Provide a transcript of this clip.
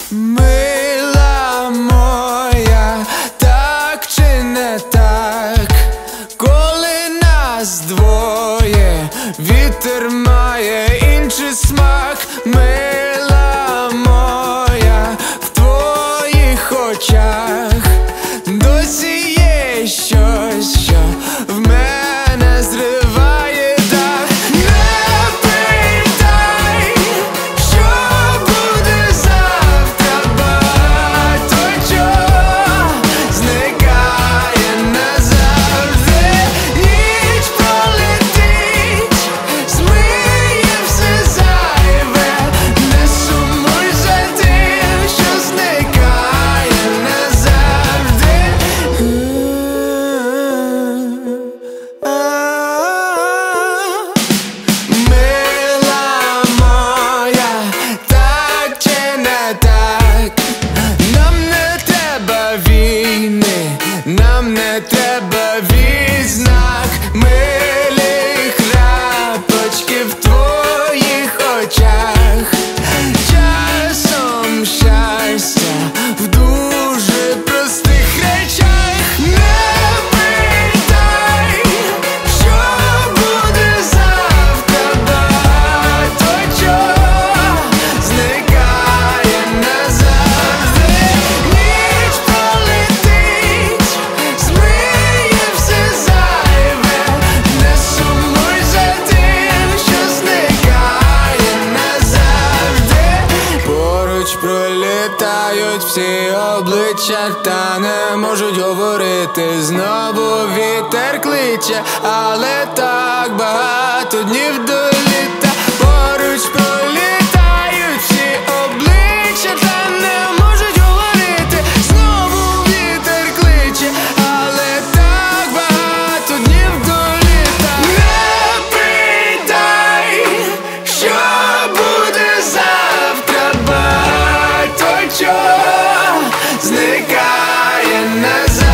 Мила моя, так чи не так, коли нас двоє, вітер має інший смак. Мила моя, в твоїх очах досі є щось, що в мене зриває дах. Не питай, що буде завтра, багато чого зникає назавжди. Ніч пролетить, змиє все зайве, не сумуй за тим, що зникає назавжди. Мила моя, так чи не так, нам не треба війни, нам не треба відзнак. Милі крапочки в твоїх очах, часом щастя в дуже простих речах. Не питай, що буде завтра, багато чого зникає назавжди. Ніч пролетить, змиє все зайве, не сумуй за тим, що зникає назавжди. Поруч пролітають всі обличчя, та не можуть говорити. Знову вітер кличе, але так багато днів до літа. Поруч пролітають всі обличчя, та не можуть говорити. Знову вітер кличе, але так багато днів до літа. Не питай, що буде завтра, багато чого зникає назавжди.